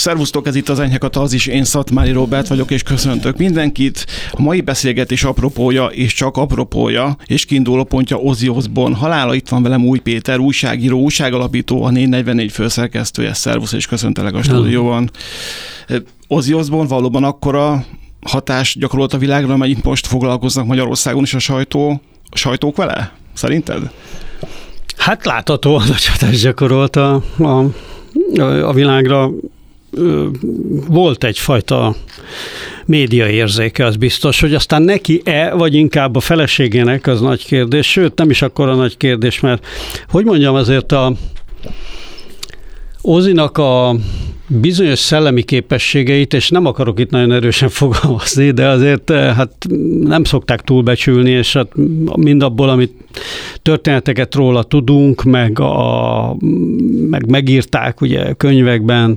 Szervusztok, ez itt az Enyheket az is, én Szatmári Róbert vagyok, és köszöntök mindenkit. A mai beszélgetés apropója, és csak apropója, és kiinduló pontja Ozzy Osbourne halála. Itt van velem Új Péter, újságíró, újságalapító, a 444 főszerkesztője. Szervusz, és köszöntelek a stúdióban. Ozzy Osbourne valóban akkora hatást gyakorolt a világra, amelyik most foglalkoznak Magyarországon is a sajtók vele? Szerinted? Hát láthatóan nagy hatást gyakorolt a világra. Volt egyfajta médiaérzéke, az biztos, hogy aztán neki-e, vagy inkább a feleségének, az nagy kérdés, sőt, nem is akkora nagy kérdés, mert hogy mondjam, azért a Ozzynak a bizonyos szellemi képességeit, és nem akarok itt nagyon erősen fogalmazni, de azért hát nem szokták túlbecsülni, és hát mindabból, amit történeteket róla tudunk, meg megírták ugye könyvekben,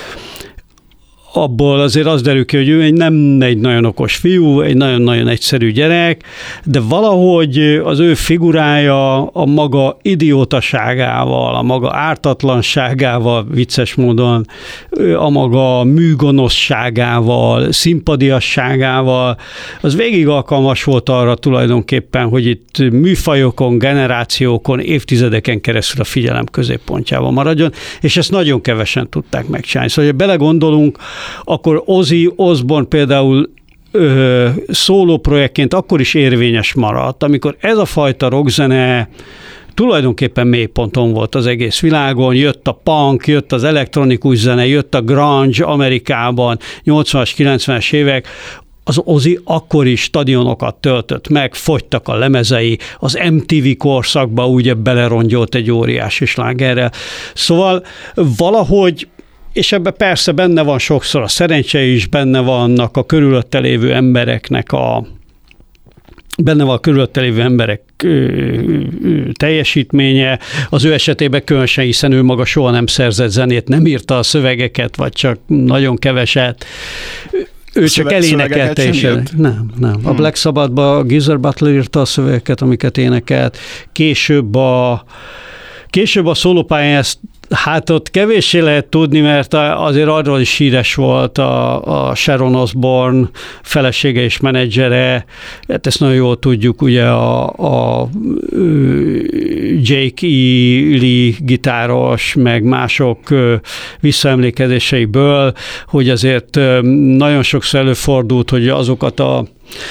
abból azért az derül ki, hogy ő nem egy nagyon okos fiú, egy nagyon-nagyon egyszerű gyerek, de valahogy az ő figurája a maga idiótaságával, a maga ártatlanságával, vicces módon, a maga műgonoszságával, szimpadiasságával, az végig alkalmas volt arra tulajdonképpen, hogy itt műfajokon, generációkon, évtizedeken keresztül a figyelem középpontjában maradjon, és ezt nagyon kevesen tudták megcsinálni. Szóval, ha belegondolunk, akkor Ozzy Osbourne például szóló projektként akkor is érvényes maradt, amikor ez a fajta rockzene tulajdonképpen mélyponton volt az egész világon, jött a punk, jött az elektronikus zene, jött a grunge Amerikában, 80-as, 90-es évek, az Ozzy akkor is stadionokat töltött meg, fogytak a lemezei, az MTV korszakba ugye belerongyolt egy óriási slágerrel. Szóval valahogy, és ebben persze benne van sokszor a szerencse is, benne vannak a körülötte lévő embereknek benne van a körülötte lévő emberek teljesítménye, az ő esetében különösen, hiszen ő maga soha nem szerzett zenét, nem írta a szövegeket, vagy csak nagyon keveset. Ő csak elénekelte, és nem. A Black Sabbathban Geezer Butler írta a szövegeket, amiket énekelt. Később a szólópályán ezt hát ott kevéssé lehet tudni, mert azért arról is híres volt a Sharon Osbourne felesége és menedzsere, hát ezt nagyon jól tudjuk, ugye a Jake E. Lee gitáros, meg mások visszaemlékezéseiből, hogy azért nagyon sokszor előfordult, hogy azokat a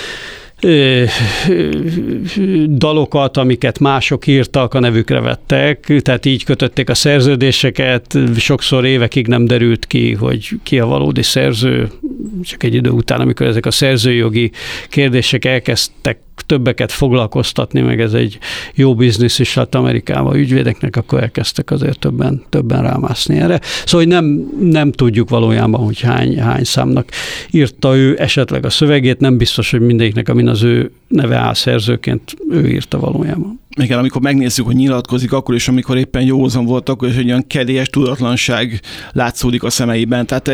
dalokat, amiket mások írtak, a nevükre vettek, tehát így kötötték a szerződéseket, sokszor évekig nem derült ki, hogy ki a valódi szerző, csak egy idő után, amikor ezek a szerzőjogi kérdések elkezdtek többeket foglalkoztatni, meg ez egy jó biznisz is lett Amerikában ügyvédeknek, akkor elkezdtek azért többen rámászni erre. Szóval nem tudjuk valójában, hogy hány számnak írta ő esetleg a szövegét, nem biztos, hogy mindegyiknek, amin az ő neve áll szerzőként, ő írta valójában. Igen, amikor megnézzük, hogy nyilatkozik, akkor is, amikor éppen józan volt, akkor is egy olyan kedélyes tudatlanság látszódik a szemeiben. Tehát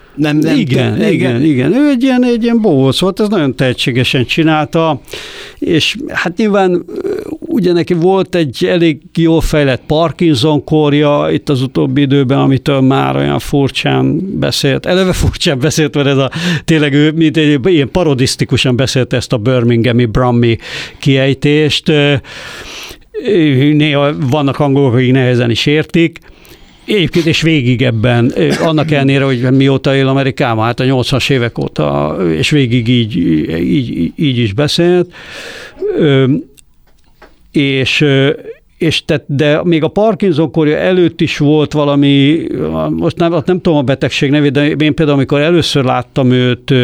Igen. Ő egy ilyen bohóc volt, ez nagyon tehetségesen csinálta, és hát nyilván ugye neki volt egy elég jól fejlett Parkinson-kórja itt az utóbbi időben, amitől már olyan furcsán beszélt. Eleve furcsán beszélt, mert ez tényleg ő ilyen parodisztikusan beszélt ezt a birminghami Brummy kiejtést. Néha vannak angolok, akik nehezen is értik. Egyébként és végig ebben, annak ellenére, hogy mióta él Amerikában, hát a 80-as évek óta, és végig így is beszélt. De még a Parkinson-korja előtt is volt valami, most nem tudom a betegség nevét, de én például, amikor először láttam őt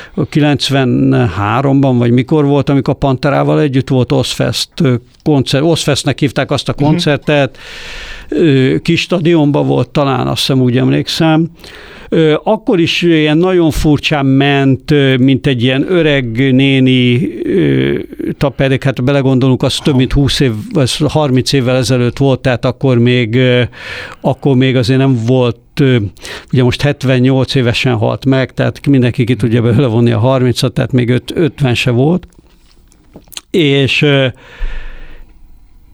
93-ban, vagy mikor volt, amikor Panterával együtt volt Ozzfest koncert, Ozzfestnek hívták azt a koncertet, kis stadionban volt talán, azt hiszem, úgy emlékszem. Akkor is ilyen nagyon furcsán ment, mint egy ilyen öreg néni tapedék, hát belegondolunk, az több mint 20 év, 30 évvel ezelőtt volt, tehát akkor még azért nem volt, ugye most 78 évesen halt meg, tehát mindenki ki tudja belőle vonni a 30-at, tehát még 50 se volt.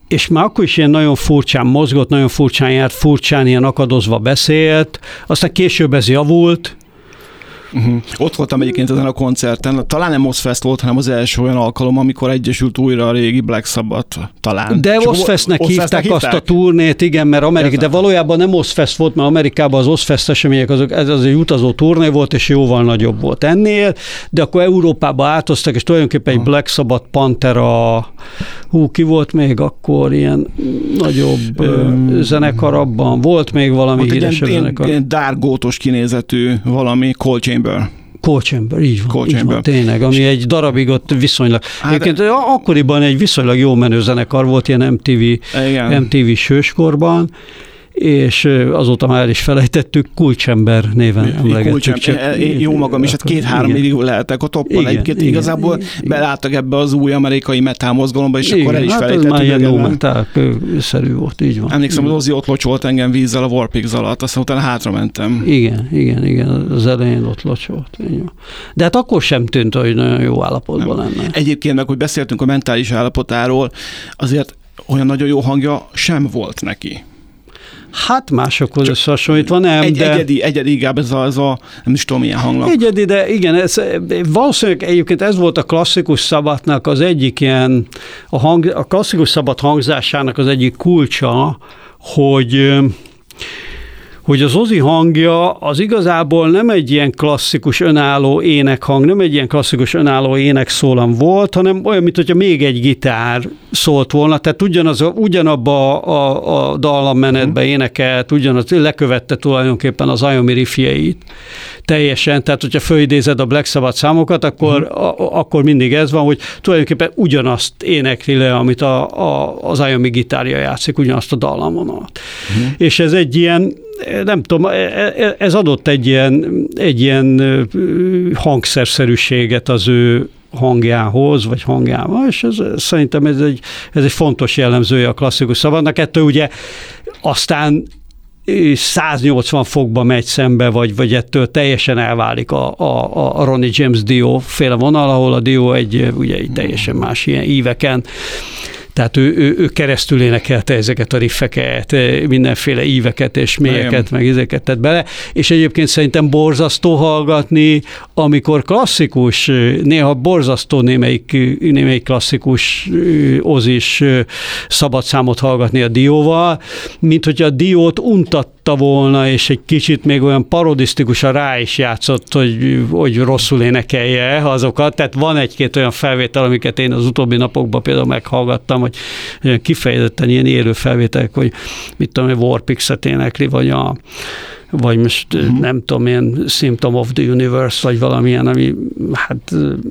és már akkor is ilyen nagyon furcsán mozgott, nagyon furcsán járt, furcsán ilyen akadozva beszélt, aztán később ez javult. Ott voltam egyébként ezen a koncerten, talán nem Ozzfest volt, hanem az első olyan alkalom, amikor egyesült újra a régi Black Sabbath, talán. De Ozzfestnek hívták azt a turnét, igen, mert de valójában nem Ozzfest volt, mert Amerikában az Ozzfest események, ez egy utazó turné volt, és jóval nagyobb volt ennél, de akkor Európába átoztak, és tulajdonképpen egy Black Sabbath, Pantera, ki volt még akkor ilyen nagyobb zenekar abban, volt még valami híresebb zenekar. Ilyen dárgótos kinézetű valami, Coal Chamber, így van, tényleg, ami egy darabig ott viszonylag. Egyébként akkoriban egy viszonylag jó menő zenekar volt, ilyen MTV-s hőskorban, és azóta már el is felejtettük, Coal Chamber néven emlegettük. Jó magam is, hát 2-3 évig lehetek a toppon. Egyébként igazából beláttak ebbe az új amerikai metal mozgalomba, és akkor el is felejtettük. Ez már ilyen no metal-szerű volt, így van. Emlékszem, hogy Ozzy ott locsolt engem vízzel a Warpigs alatt, aztán utána hátra mentem. Igen, az elején ott locsolt. De hát akkor sem tűnt, hogy nagyon jó állapotban lenne. Egyébként meg, hogy beszéltünk a mentális állapotáról, azért olyan nagyon jó hangja sem volt neki. Hát másokhoz összehasonlítva nem, de... Egyedi inkább ez a nem is tudom, milyen hangnak. Egyedi, de igen, valószínűleg egyébként ez volt a klasszikus Sabbathnak az egyik ilyen, a klasszikus Sabbath hangzásának az egyik kulcsa, hogy az Ozzy hangja az igazából nem egy ilyen klasszikus önálló énekhang, nem egy ilyen klasszikus önálló énekszólam volt, hanem olyan, mint hogyha még egy gitár szólt volna, tehát ugyanabba a dallammenetbe énekelt, lekövette tulajdonképpen az Iommi riffjeit teljesen, tehát hogyha fölidézed a Black Sabbath számokat, akkor mindig ez van, hogy tulajdonképpen ugyanazt énekli le, amit az Iommi gitárja játszik, ugyanazt a dallamvonalat. És ez egy ilyen, nem tudom, ez adott egy ilyen hangszerszerűséget az ő hangjához, vagy hangjával, és szerintem ez egy fontos jellemzője a klasszikus Sabbathnak. Ettől ugye aztán 180 fokba megy szembe, vagy ettől teljesen elválik a Ronnie James Dio féle vonal, ahol a Dio egy teljesen más ilyen íveken. Tehát ő keresztül énekelte ezeket a riffeket, mindenféle íveket és mélyeket, meg ezeket tett bele, és egyébként szerintem borzasztó hallgatni, amikor klasszikus, néha borzasztó némelyik klasszikus Ozzy-s szabadszámot hallgatni a Dióval, mint hogy a Diót untatta volna, és egy kicsit még olyan parodisztikusan rá is játszott, hogy rosszul énekelje azokat. Tehát van egy-két olyan felvétel, amiket én az utóbbi napokban például meghallgattam, hogy kifejezetten ilyen élő felvételek, hogy mit tudom, hogy Warpigs-et énekli, vagy most nem tudom, ilyen Symptom of the Universe, vagy valamilyen, ami hát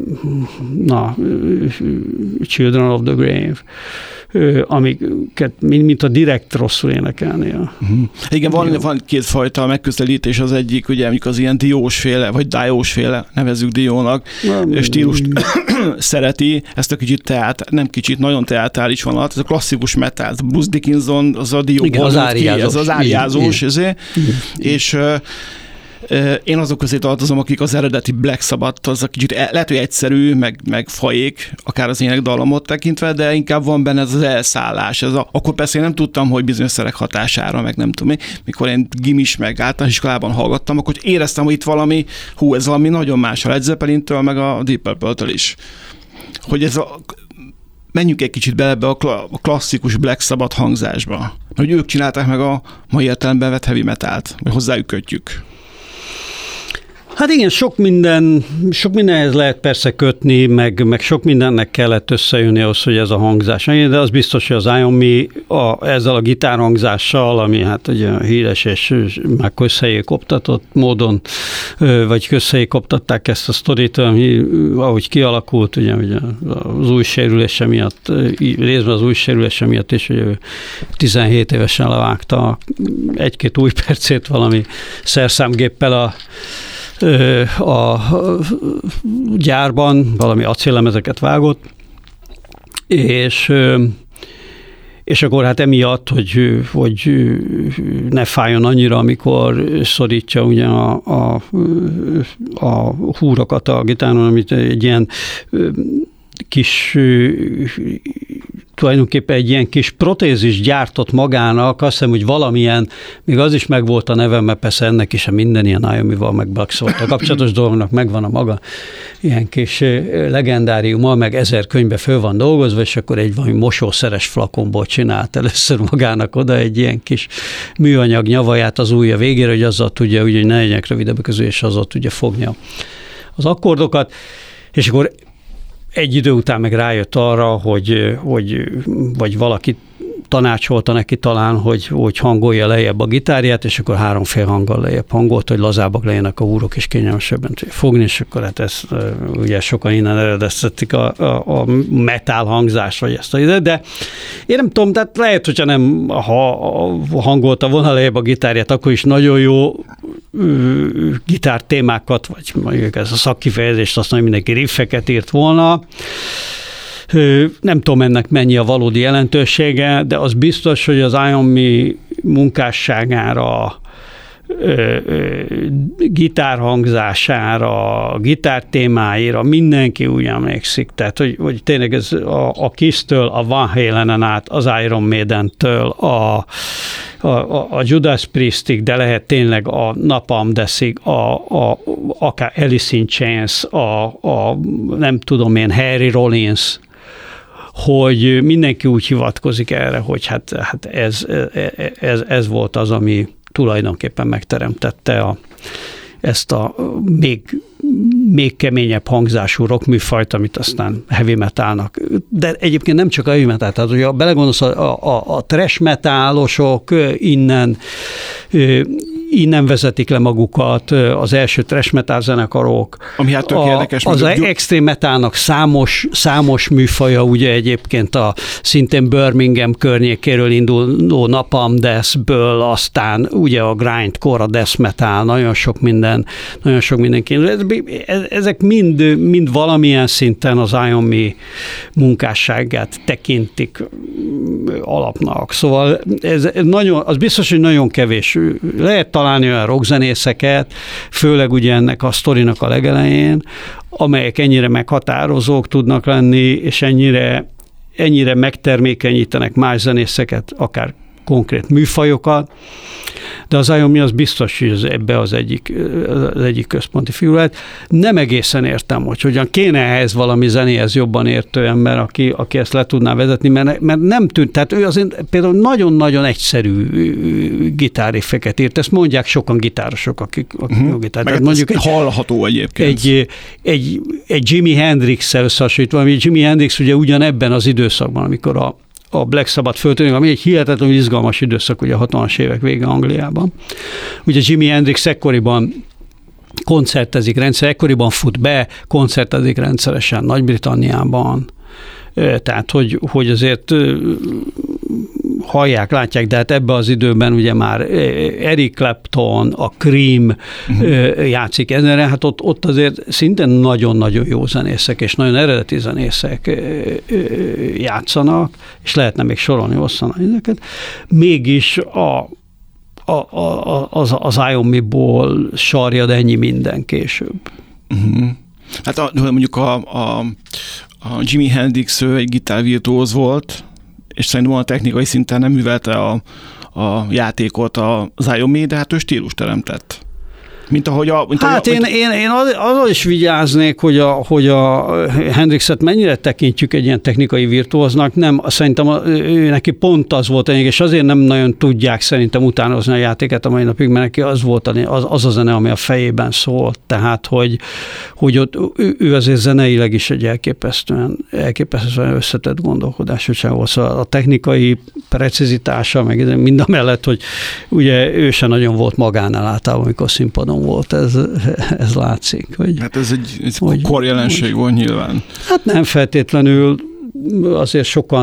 Children of the Grave, amiket mint a direkt rosszul énekelni. Igen, van kétfajta megközelítés, az egyik, ugye, amikor az ilyen diósféle, vagy diósféle, nevezzük diónak, stílust szereti, ezt a kicsit nem kicsit, nagyon teátrális vonalat, ez a klasszikus metal, Bruce Dickinson, az a dióból az áriázós, és én azok közé tartozom, akik az eredeti Black Sabbath, az a kicsit lehet, hogy egyszerű, meg faék, akár az énekdallamot tekintve, de inkább van benne ez az elszállás. Akkor persze én nem tudtam, hogy bizonyos szerek hatására, meg nem tudom, mikor én gimis, meg általános iskolában hallgattam, akkor éreztem, hogy itt valami, ez valami nagyon más a Led Zeppelintől, meg a Deep Purple-től is. Hogy menjünk egy kicsit bele ebbe a klasszikus Black Sabbath hangzásba. Hogy ők csinálták meg a mai értelemben vett heavy metalt, vagy hozzájuk kötjük. Hát igen, sok mindenhez lehet persze kötni, meg sok mindennek kellett összejönni ahhoz, hogy ez a hangzás. De az biztos, hogy az Iommi ezzel a gitárhangzással, ami hát ugye híres és már közhelyé koptatott módon, vagy közhelyé koptatták ezt a sztorit, ami ahogy kialakult, ugye az új sérülése miatt, részben az új sérülése miatt is, hogy ő 17 évesen levágta 1-2 új percét valami szerszámgéppel a gyárban, valami acéllemezeket vágott, és akkor hát emiatt, hogy ne fájjon annyira, amikor szorítja ugye a húrokat a gitáron, amit egy ilyen kis tulajdonképpen egy ilyen kis protézis gyártott magának, azt hiszem, hogy valamilyen, még az is megvolt a nevem, mert persze ennek is a minden ilyen Naomival meg Blacksolt-tal kapcsolatos dolognak megvan a maga ilyen kis legendáriuma, meg 1000 könyvbe föl van dolgozva, és akkor egy valami mosószeres flakonból csinált először magának oda egy ilyen kis műanyag nyavaját az ujja végére, hogy azzal tudja, hogy ne legyenek rövidebb közül, és azzal tudja fogni az akkordokat, és akkor egy idő után meg rájött arra, hogy vagy valaki tanácsolta neki talán, hogy hangolja lejjebb a gitárját, és akkor 3 fél hanggal lejjebb hangolt, hogy lazábbak legyenek a húrok, és kényelmesebben fogni, és akkor hát ezt ugye sokan innen eredeztetik a metal hangzást, vagy ezt a ide, de én nem tudom, tehát lehet, hogyha nem hangolta volna lejjebb a gitárját, akkor is nagyon jó gitártémákat, vagy mondjuk ez a szakkifejezést, azt mondja, mindenki riffeket írt volna. Nem tudom ennek mennyi a valódi jelentősége, de az biztos, hogy az Iommi munkásságára, gitárhangzására, gitártémáira mindenki úgy emlékszik. Tehát, hogy tényleg ez a Kiss-től, a Van Halenen át, az Iron Maiden-től, a Judas Priestig, de lehet tényleg a Napalm Deathig, akár Alice in Chains, nem tudom én, Harry Rollins, hogy mindenki úgy hivatkozik erre, hogy hát ez volt az, ami tulajdonképpen megteremtette ezt a még keményebb hangzású rockműfajt, amit aztán heavy metalnak. De egyébként nem csak a heavy metal, tehát hogyha belegondolsz, a thrash metalosok innen vezetik le magukat, az első thrash metal zenekarok. Ami hát tök érdekes. Az extrém metalnak számos műfaja, ugye egyébként szintén Birmingham környékéről induló Napalm Deathből, aztán ugye a grindcore, a death metal, nagyon sok mindenki. Ezek mind valamilyen szinten az Iommi munkásságát tekintik alapnak. Szóval az biztos, hogy nagyon kevés. Lehet találni olyan rockzenészeket, főleg ugye ennek a sztorinak a legelején, amelyek ennyire meghatározók tudnak lenni, és ennyire megtermékenyítenek más zenészeket, akár konkrét műfajokat, de az Iommi az biztos, hogy ebbe az egyik központi figurált. Nem egészen értem, hogy hogyan kéne ehhez valami zenéhez jobban értő ember, aki ezt le tudná vezetni, mert nem tűnt, tehát ő azért például nagyon-nagyon egyszerű gitárriffeket írt, ezt mondják sokan gitárosok, akik tehát mondjuk hallható egyébként. Egy Jimi Hendrix-szel összehasonlítva, ami Jimi Hendrix ugye ugyanebben az időszakban, amikor a Black Sabbath föltűnik, ami egy hihetetlenül izgalmas időszak, ugye a 60-as évek vége Angliában. Ugye Jimi Hendrix ekkoriban koncertezik ekkoriban fut be, koncertezik rendszeresen Nagy-Britanniában, tehát hogy azért hallják, látják, de hát ebben az időben ugye már Eric Clapton, a Cream játszik ezen, hát ott azért szintén nagyon-nagyon jó zenészek, és nagyon eredeti zenészek játszanak, és lehetne még sorolni hosszan ezeket. Mégis az Iommiból sarjad ennyi minden később. Hát mondjuk a Jimi Hendrix egy gitárvirtuóz volt, és szerintem a technikai szinten nem művelte a játékot az Iommi, de hát ő stílus teremtett. Én azzal is vigyáznék, hogy a Hendrixet mennyire tekintjük egy ilyen technikai virtuóznak, nem, szerintem neki pont az volt, és azért nem nagyon tudják szerintem utánozni a játéket a mai napig, mert neki az volt az a zene, ami a fejében szólt, tehát hogy ott ő azért zeneileg is egy elképesztően összetett gondolkodású volt. Szóval a technikai precizitása, meg mind a mellett, hogy ugye ő se nagyon volt magánál általában, amikor színpadon volt, ez látszik. Hát ez egy korjelenség volt nyilván. Hát nem feltétlenül, azért sokan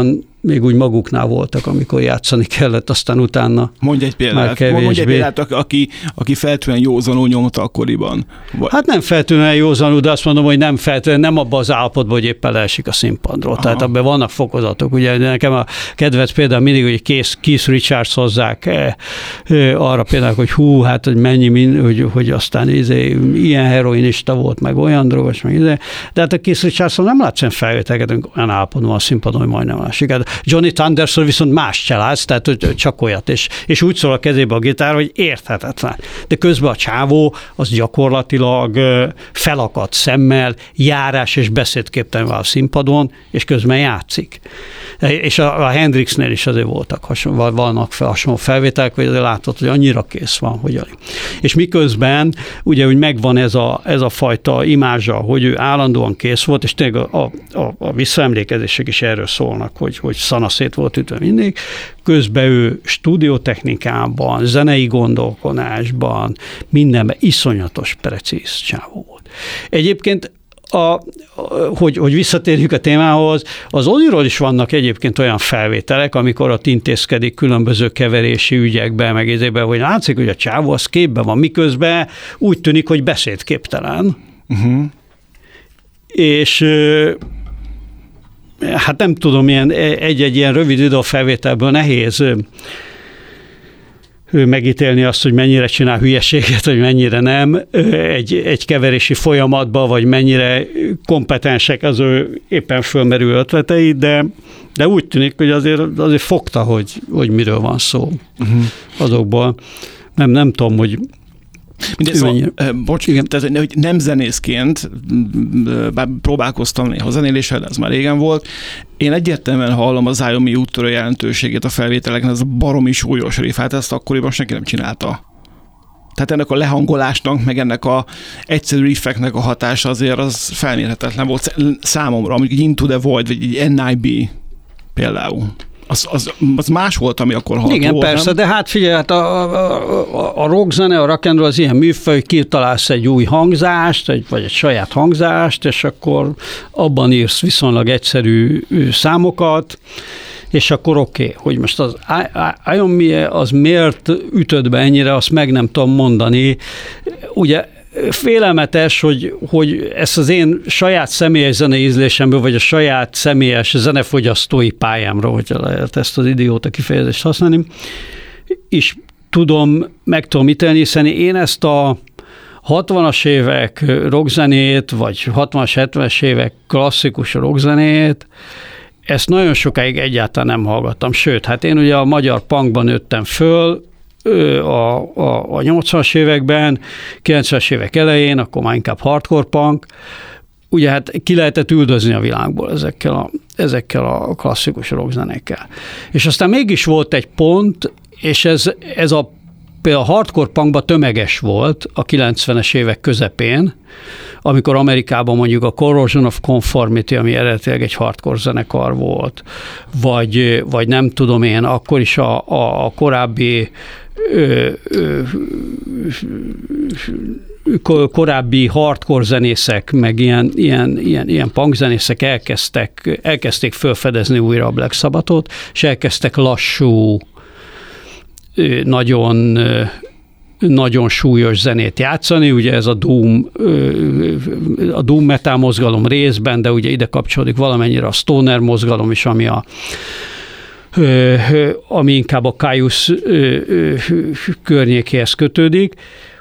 még úgy maguknál voltak, amikor játszani kellett, aztán utána mondj egy példát, aki feltűnően józanul nyomta akkoriban. Hát nem feltűnően józanul, de azt mondom, hogy nem feltűnően, nem abban az állapotban, hogy éppen leesik a színpadról. Tehát abban vannak fokozatok. Ugye nekem a kedvenc például mindig, hogy Keith Richards hozzák arra például, hogy hogy mennyi, hogy aztán ilyen heroinista volt, meg olyan drogos, meg ide. De hát a Keith Richardson nem látsz olyan felvételeket, olyan állapotban a színpadon, hogy majdnem lásik. Johnny Thunderson viszont más családsz, tehát csak olyat, és úgy szól a kezébe a gitár, hogy érthetetlen. De közben a csávó az gyakorlatilag felakadt szemmel, járás és beszédképtelen van a színpadon, és közben játszik. És a Hendrixnél is azért vannak hasonló felvételek, hogy azért látod, hogy annyira kész van, hogy alig. És miközben ugye, hogy megvan ez a fajta imázsa, hogy ő állandóan kész volt, és tényleg a visszaemlékezések is erről szólnak, hogy szanaszét volt ütve mindig, közben ő stúdiótechnikában, zenei gondolkodásban, mindenben iszonyatos precíz csávó volt. Egyébként hogy visszatérjük a témához, az Ozzyról is vannak egyébként olyan felvételek, amikor ott intézkedik különböző keverési ügyekben, meg ezében, hogy látszik, hogy a csávó az képben van, miközben úgy tűnik, hogy beszédképtelen. Uh-huh. És hát nem tudom, egy-egy ilyen rövid videófelvételből nehéz megítélni azt, hogy mennyire csinál hülyeséget, vagy mennyire nem egy keverési folyamatban, vagy mennyire kompetensek az ő éppen fölmerülő ötletei, de úgy tűnik, hogy azért fogta, hogy miről van szó azokból. Nem tudom, hogy tehát, hogy nem zenészként, bár próbálkoztam néha zenéléssel, de ez már régen volt, én egyértelműen hallom az Zion úttörő jelentőségét a felvételeken, ez a baromi súlyos riff, hát ezt akkoriban senki nem csinálta. Tehát ennek a lehangolásnak, meg ennek a egyszerű riffeknek a hatása azért az felmérhetetlen volt számomra, mondjuk Into the Void, vagy egy NIB például. Az más volt, ami akkor hallható. Igen, persze, nem? De hát figyelj, hát a rockzene, a rock and roll az ilyen műfaj, hogy kitalálsz egy új hangzást, vagy egy saját hangzást, és akkor abban írsz viszonylag egyszerű számokat, és akkor oké, hogy most az Ion Me az miért ütött be ennyire, azt meg nem tudom mondani. Ugye félelmetes, hogy ezt az én saját személyes zenei ízlésemből, vagy a saját személyes zenefogyasztói pályámra, hogyha lehet ezt az idióta kifejezést használni, és meg tudom ítélni, hiszen én ezt a 60-as évek rockzenét, vagy 60-as, 70-es évek klasszikus rockzenét, ezt nagyon sokáig egyáltalán nem hallgattam. Sőt, hát én ugye a magyar punkban nőttem föl, a 80-as években, 90-es évek elején, akkor már inkább hardcore punk, ugye hát ki lehetett üldözni a világból ezekkel a klasszikus rockzenékkel. És aztán mégis volt egy pont, és ez például a hardcore punkban tömeges volt a 90-es évek közepén, amikor Amerikában mondjuk a Corrosion of Conformity, ami eredetileg egy hardcore zenekar volt, vagy nem tudom én, akkor is a korábbi hardcore zenészek, meg ilyen punk zenészek elkezdték felfedezni újra a Black Sabbathot, és elkezdtek lassú, nagyon súlyos zenét játszani, ugye ez a doom metal mozgalom részben, de ugye ide kapcsolódik valamennyire a stoner mozgalom is, ami inkább a Kyuss környékéhez kötődik,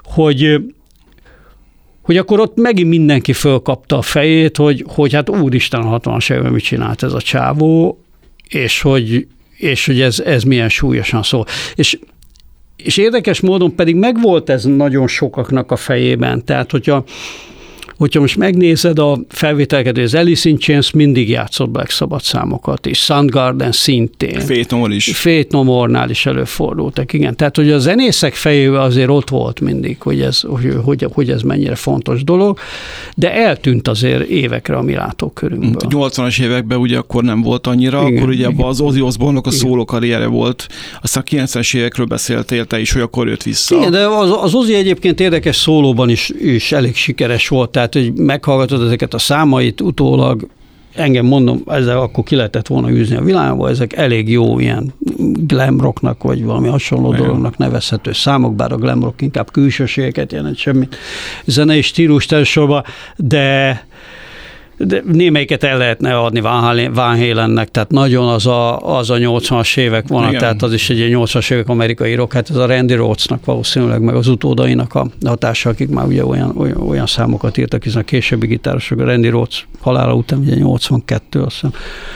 hogy akkor ott megint mindenki fölkapta a fejét, hogy hát úristen, a 60-as évben mit csinált ez a csávó, és hogy ez milyen súlyosan szól. És érdekes módon pedig megvolt ez nagyon sokaknak a fejében. Tehát, hogyha most megnézed a felvételeket, az Alice in Chains mindig játszott Black Sabbath számokat, és Soundgarden szintén. Faith No More-nál is előfordultak, igen. Tehát, hogy a zenészek fejében azért ott volt mindig, hogy ez mennyire fontos dolog, de eltűnt azért évekre a mi látókörünkből. A 80-as években ugye akkor nem volt annyira, igen, akkor ugye abban az Ozzy Osbourne-nak a szóló karriere volt, aztán a 90-es évekről beszéltél te is, hogy akkor jött vissza. Igen, de az Ozzy egyébként érdekes szólóban is elég sikeres volt, tehát hogy meghallgatod ezeket a számait utólag, engem mondom, ezzel akkor ki lehetett volna űzni a világba, ezek elég jó ilyen glam rocknak, vagy valami hasonló dolognak nevezhető számok, bár a glam rock inkább külsőségeket jelent, semmi zenei stílus elsősorban, de némelyiket el lehetne adni Van Halennek, tehát nagyon az a 80-as évek vonat, tehát az is egy 80-as évek amerikai rock, hát ez a Randy Rhoadsnak valószínűleg, meg az utódainak a hatása, akik már ugye olyan számokat írtak, hiszen a későbbi gitárosok, a Randy Rhoads halála után ugye 82, azt hiszem,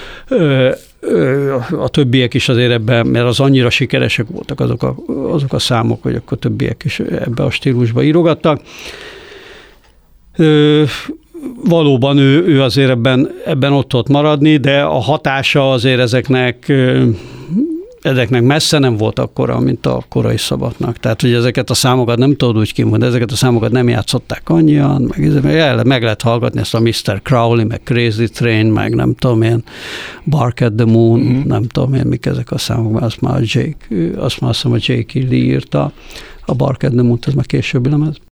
a többiek is azért ebben, mert az annyira sikeresek voltak azok a számok, hogy akkor többiek is ebbe a stílusba írogattak. Valóban ő azért ebben ott tud maradni, de a hatása azért ezeknek messze nem volt akkora, mint a korai Szabadnak. Tehát, hogy ezeket a számokat nem tudod úgy kimondani, ezeket a számokat nem játszották annyian, meg lehet hallgatni ezt a Mr. Crowley, meg Crazy Train, meg nem tudom én, Bark at the Moon, nem tudom én, mik ezek a számok, azt már hiszem a Jake Lee írta, a Bark at the Moon, ez már későbbi lemez.